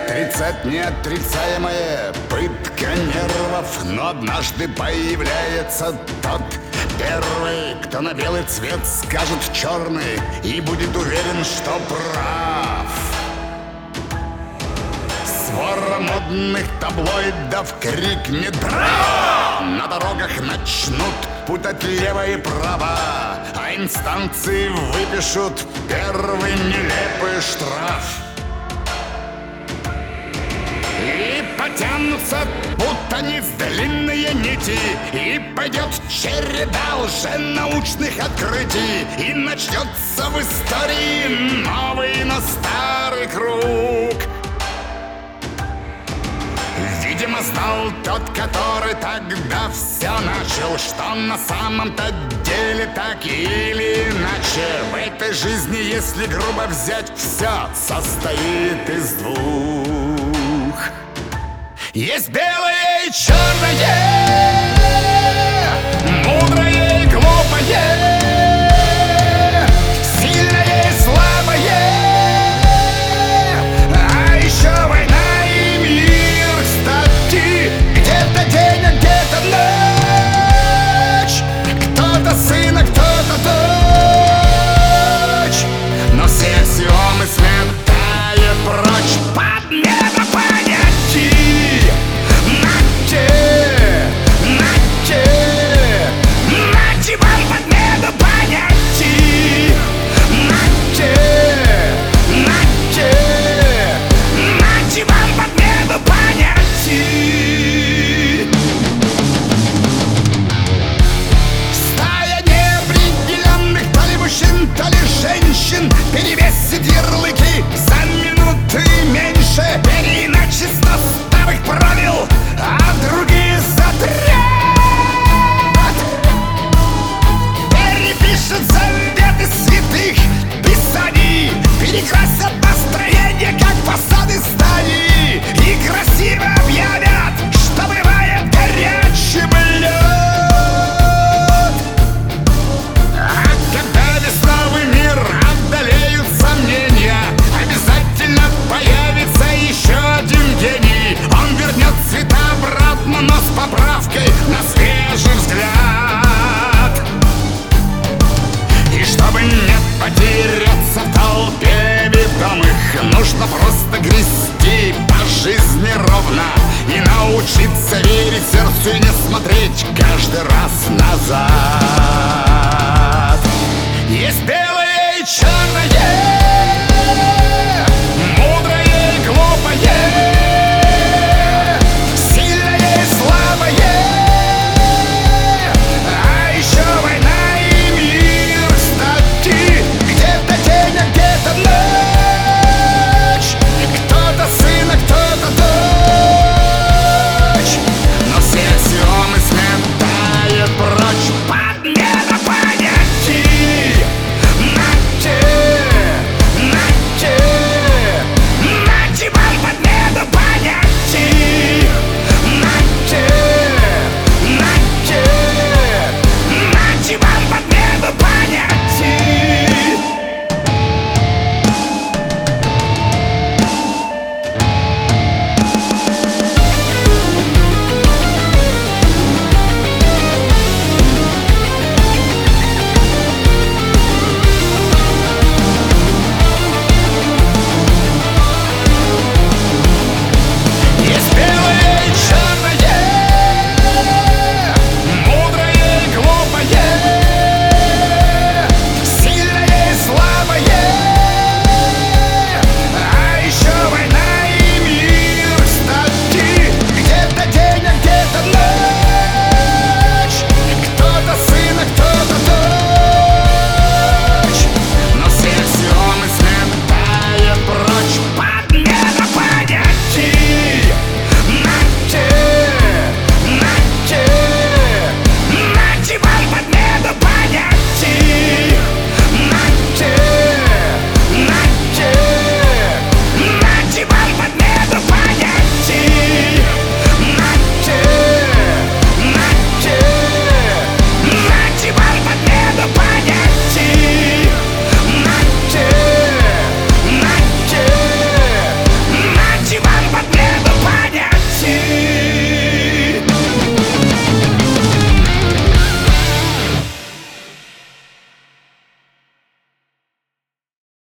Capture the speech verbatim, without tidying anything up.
Отрицать неотрицаемое, пытка нервов. Но однажды появляется тот первый, кто на белый цвет скажет черный и будет уверен, что прав. Свора модных таблоидов крикнет «Браво!» На дорогах начнут путать лево и право, а инстанции выпишут первый нелепый штраф. И потянутся путаниц длинные нити, и пойдет череда лженаучных открытий, и начнется в истории новый, но старый круг. Видимо, знал тот, который тогда все начал, что на самом-то деле так или иначе в этой жизни, если грубо взять, все состоит из двух. Есть белое и черное, мудрое и глупое, сильное и слабое, а еще война и мир. Кстати, где-то день, а где-то ночь, кто-то сын, а кто-то дочь, но все аксиомы сметает прочь. Подмена понятий. Нате, нате, нате вам подмену понятий. Нате, нате, нате вам подмену понятий. Стая неопределенных то ли мужчин, то ли женщин перевесит ярлыки за минуты меньше, переиначит старых правил, а другие затрят. Перепишут заветы святых писаний, перекрасят настроение, как фасады зданий, и красиво объявят, что бывает горячим лед. А когда весь новый мир одолеют сомнения, обязательно появится еще один гений. Он вернет цвета обратно, но с поправкой на свежий взгляд. И чтобы не потеряться в толпе ведомых, нужно просто грести по жизни ровно и научиться верить сердцу и не смотреть каждый раз назад.